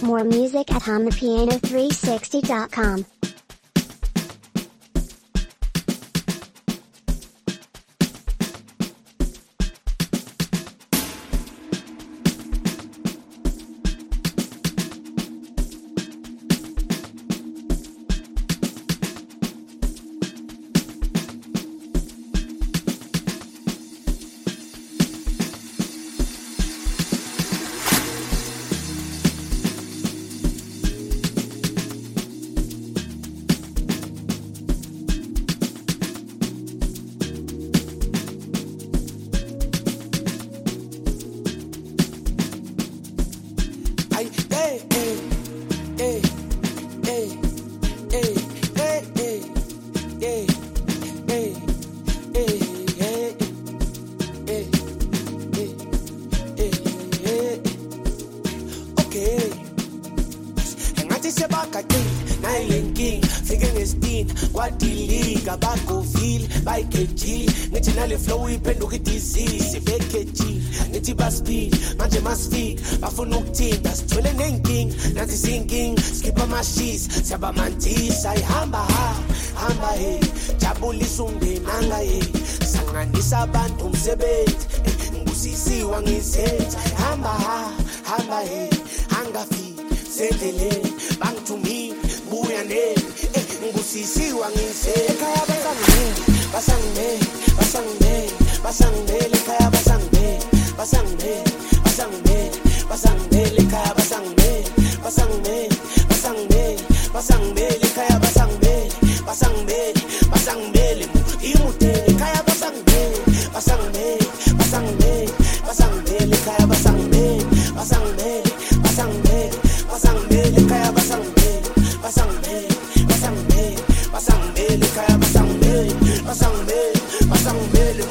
More music at HumThePiano360.com. Sabamantisa ihamba hamba he jabulisa ungenanga he sanganisa abantu umsebenzi ngusisiwa ngizenza hamba he angafi sendele bangithumi buya ne ngusisiwa ngizenza ekhaya basangene ekhaya basangene ekhaya basangmele kaya basangmele imutele kaya basangmele kaya basangmele kaya basangmele kaya basangmele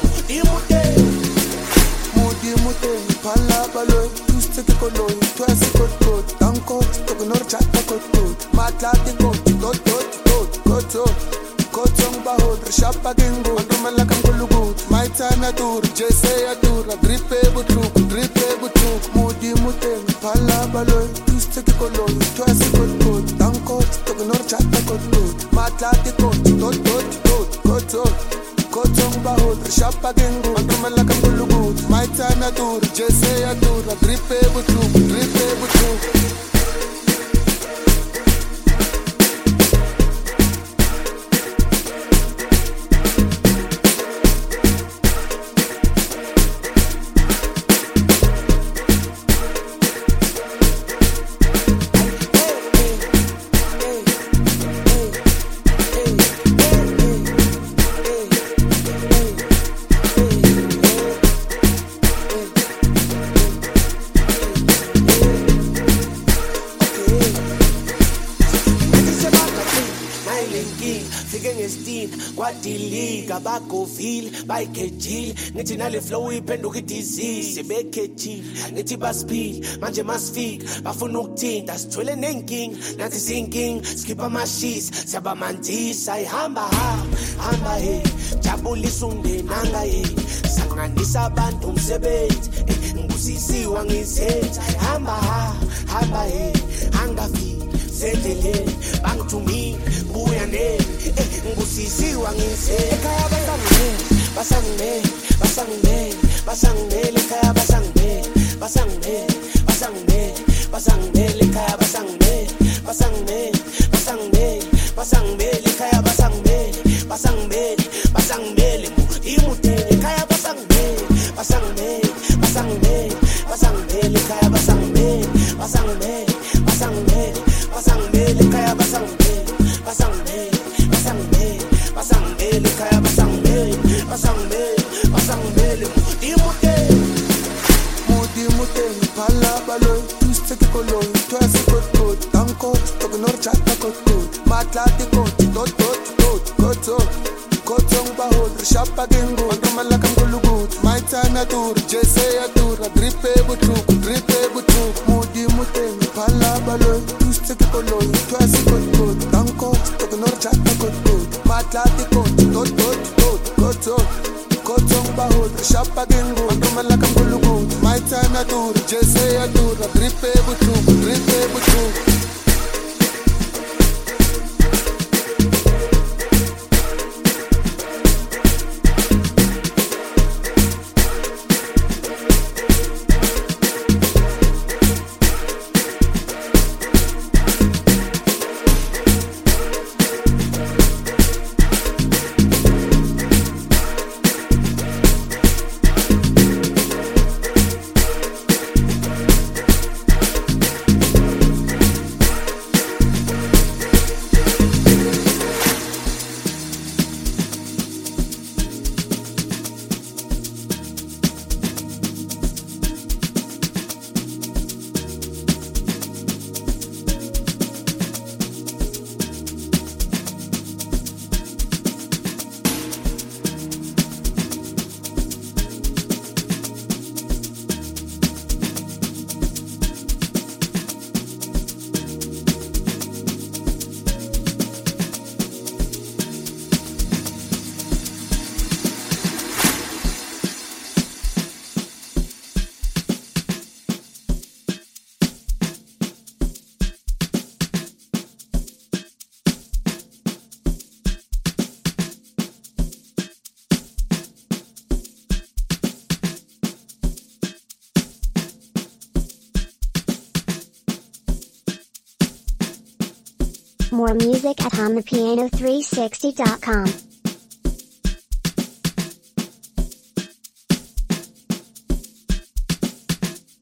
imutele phala baloy tusteke koloy twasi kot danko tognor chatta kot matlati kotong bahod rishapa gengo andumala kangulugut my time atur jese atur dripe butruk mudi muteng phala baloy tusteke koloy twasi kot danko tognor chatta kot matlati kotong bahod rishapa gengo andumala kangulugut my time atur jese atur dripe butruk bayikejile nithi nale flow iphenduka idisease sebekejile nithi baspeed manje masifika bafuna ukuthinta sithwele nenkingi nathi sinking skip amashis siyabamantisa ihamba he jabulisa ungenanga he sanganisa abantu umsebenzi ngusisiwa ngizenza hamba he angafi sendele bangithumi buya ne ngusisiwa ngizenza ekhaya basangmele kaya basangmele kaya basangmele kaya basangmele imutele kaya basangmele kaya basangmele kaya basangmele kaya basangmele imutele phala baloy tusteke koloy twasi kot danko tognor chatta kot matlati kotong bahod rishapa gengo andumala kangulugut my time atur jese atur dripe butruk mudi muteng phala baloy tusteke koloy twasi kot danko tognor chatta kot matlati kotong bahod rishapa gengo andumala kangulugut my time atur jese atur dripe butruk More music at HondaPiano360.com.